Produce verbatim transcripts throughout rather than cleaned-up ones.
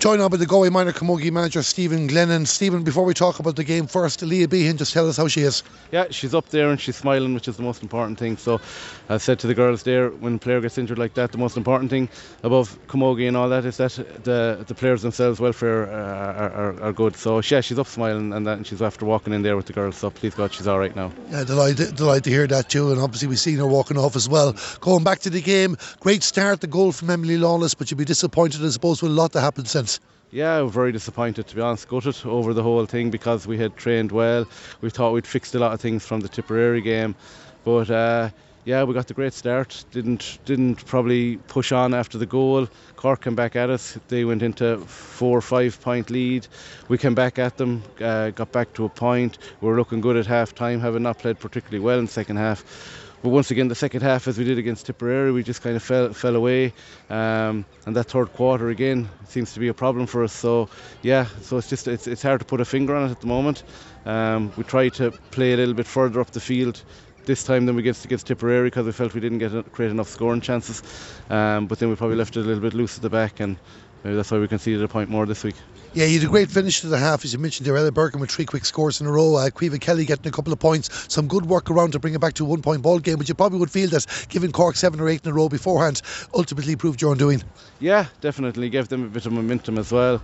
joined on by the Galway Minor Camogie manager Stephen Glennon. Stephen, before we talk about the game first, Leah Behan, just tell us how she is. Yeah, she's up there and she's smiling, which is the most important thing. So I said to the girls there, when a player gets injured like that, the most important thing above camogie and all that is that the the players themselves' welfare are, are, are good. So yeah, she's up smiling and that, and she's after walking in there with the girls. So please God, she's all right now. Yeah, delighted, delighted to hear that too, and obviously we've seen her walking off as well. Going back to the game, great start, the goal from Emily Lawless, but you'd be disappointed, I suppose, with a lot that happened since. Yeah, we're very disappointed, to be honest, gutted over the whole thing because we had trained well. We thought we'd fixed a lot of things from the Tipperary game, but uh, yeah, we got the great start. Didn't didn't probably push on after the goal. Cork came back at us. They went into four or five point lead. We came back at them, uh, got back to a point. We were looking good at half time, having not played particularly well in the second half. But once again, the second half, as we did against Tipperary, we just kind of fell fell away. Um, and that third quarter again seems to be a problem for us. So yeah, so it's just it's it's hard to put a finger on it at the moment. Um, we tried to play a little bit further up the field this time than we against against Tipperary because we felt we didn't get create enough scoring chances. Um, but then we probably left it a little bit loose at the back, and maybe that's why we conceded a point more this week. Yeah, you had a great finish to the half, as you mentioned there. Ella Birkin with three quick scores in a row. Uh, Caoimhe Kelly getting a couple of points. Some good work around to bring it back to a one-point ball game. But you probably would feel that giving Cork seven or eight in a row beforehand ultimately proved your undoing. Yeah, definitely gave them a bit of momentum as well.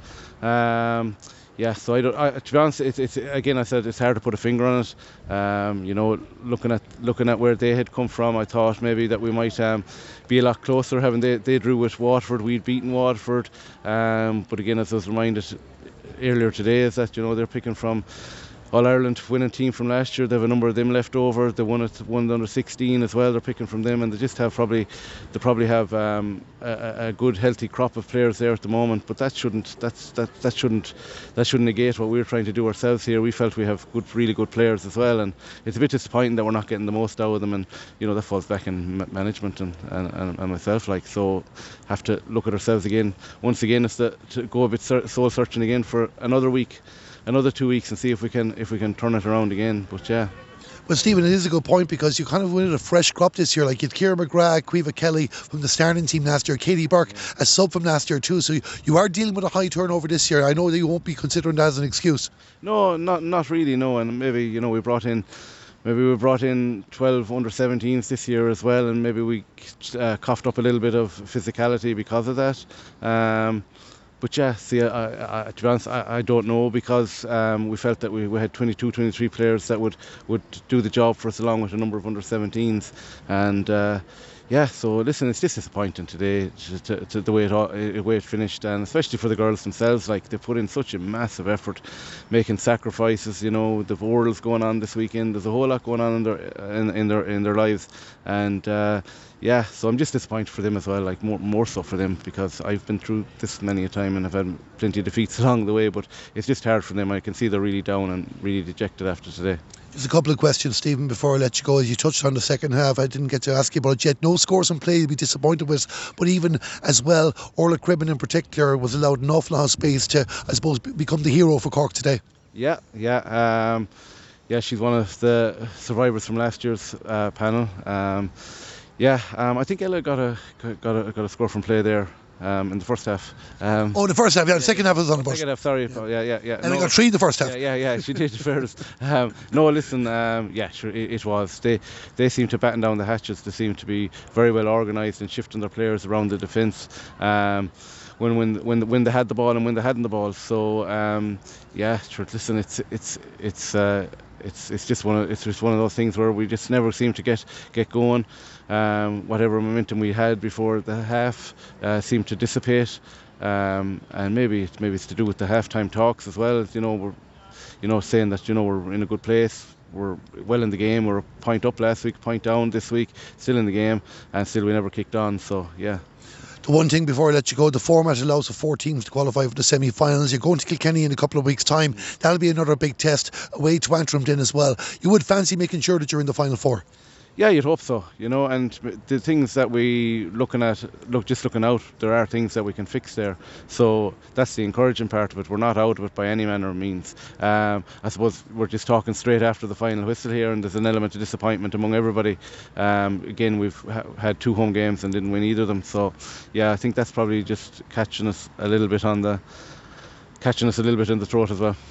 Um, yeah, so I don't. I, to be honest, it's, it's again. I said it's hard to put a finger on it. Um, you know, looking at looking at where they had come from, I thought maybe that we might um, be a lot closer. Having they they drew with Waterford, we'd beaten Waterford. Um, but again, as I was reminded earlier today, is that you know they're picking from All-Ireland winning team from last year. They have a number of them left over. They won it, won the under sixteen as well. They're picking from them, and they just have probably they probably have um, a, a good healthy crop of players there at the moment. But that shouldn't that's that that shouldn't that shouldn't negate what we're trying to do ourselves here. We felt we have good, really good players as well, and it's a bit disappointing that we're not getting the most out of them. And you know that falls back in management and and, and, and myself. Like so, have to look at ourselves again. Once again, it's to, to go a bit soul searching again for another week. Another two weeks and see if we can if we can turn it around again. But yeah. Well, Stephen, it is a good point because you kind of went a fresh crop this year. Like you had Ciara McGrath, Caoimhe Kelly from the starting team last year, Katie Burke, yeah. a sub from last year too. So you are dealing with a high turnover this year. I know that you won't be considering that as an excuse. No, not not really. No, and maybe you know we brought in. Maybe we brought in twelve under seventeens this year as well, and maybe we uh, coughed up a little bit of physicality because of that. Um, But yeah, see, I, I, to be honest, I, I don't know because um, we felt that we, we had twenty-two, twenty-three players that would, would do the job for us along with a number of under seventeens. And uh, yeah, so listen, it's just disappointing today to, to, to the way it, all, the way it finished, and especially for the girls themselves. Like they put in such a massive effort, making sacrifices. You know, the Worlds going on this weekend. There's a whole lot going on in their in, in their in their lives, and. Uh, Yeah, so I'm just disappointed for them as well, like more more so for them because I've been through this many a time and I've had plenty of defeats along the way, but it's just hard for them. I can see they're really down and really dejected after today. There's a couple of questions, Stephen, before I let you go. You touched on the second half. I didn't get to ask you about it yet. No scores in play to be disappointed with, but even as well, Orla Cribben in particular was allowed an awful lot of space to, I suppose, become the hero for Cork today. Yeah, yeah. Um, yeah, she's one of the survivors from last year's uh, panel. Um, Yeah, um, I think Ella got a got a got a score from play there um, in the first half. Um, oh, the first half, yeah. The second half was on the bus. Second half, sorry. Yeah, yeah, yeah. yeah. And no, got three in the first half. Yeah, yeah, yeah. She did first. Um, no, listen. Um, yeah, sure, it, it was. They they seem to batten down the hatches. They seem to be very well organised and shifting their players around the defence. Um, when when when when they had the ball and when they hadn't the ball. So um, yeah, sure. Listen, it's it's it's. Uh, It's it's just one of it's just one of those things where we just never seem to get get going. Um, whatever momentum we had before the half uh, seemed to dissipate, um, and maybe maybe it's to do with the halftime talks as well. You know, we're you know saying that you know we're in a good place. We're well in the game. We're a point up last week, point down this week, still in the game, and still we never kicked on. So yeah. The one thing before I let you go, the format allows for four teams to qualify for the semi-finals. You're going to Kilkenny in a couple of weeks' time. That'll be another big test away to Antrim then as well. You would fancy making sure that you're in the final four? Yeah, you'd hope so, you know, and the things that we looking at, look, just looking out, there are things that we can fix there. So that's the encouraging part of it. We're not out of it by any manner of means. Um, I suppose we're just talking straight after the final whistle here, and there's an element of disappointment among everybody. Um, again, we've ha- had two home games and didn't win either of them. So, yeah, I think that's probably just catching us a little bit on the catching us a little bit in the throat as well.